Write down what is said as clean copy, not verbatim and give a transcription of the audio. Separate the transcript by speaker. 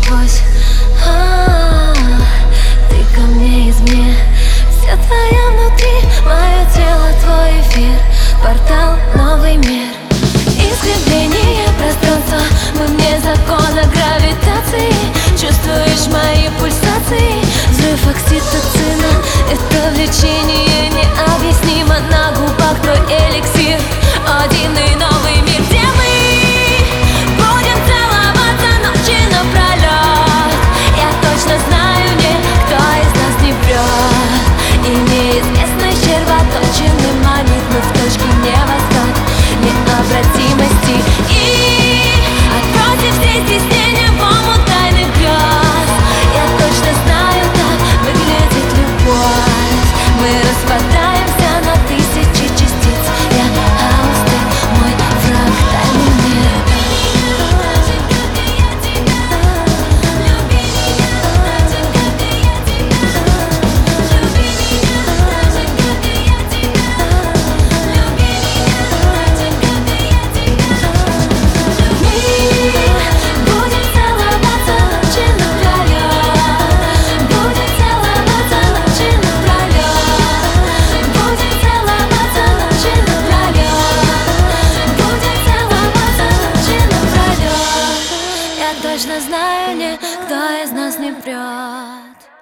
Speaker 1: насквозь. Ты ко мне извне, вся твоя внутри, мое тело, твой эфир, портал, новый мир. Искривление пространства, мы вне закона гравитации. Чувствуешь мои пульсации, взрыв окситоцина. Это влечение необъяснимо, на губах твой эликсир, один и новый мир, где мы будем целоваться ночи напролет. Я точно знаю, никто из нас не врет, и неизвестность червоточины манит, мы в точке невозврат, необратимости. И отбросив все стеснения в омут тайных грез, я точно знаю, так выглядит любовь. Мы распадаемся на тысячи частиц, я хаос, ты мой фрактальный мир. Точно знаю, никто из нас не врет.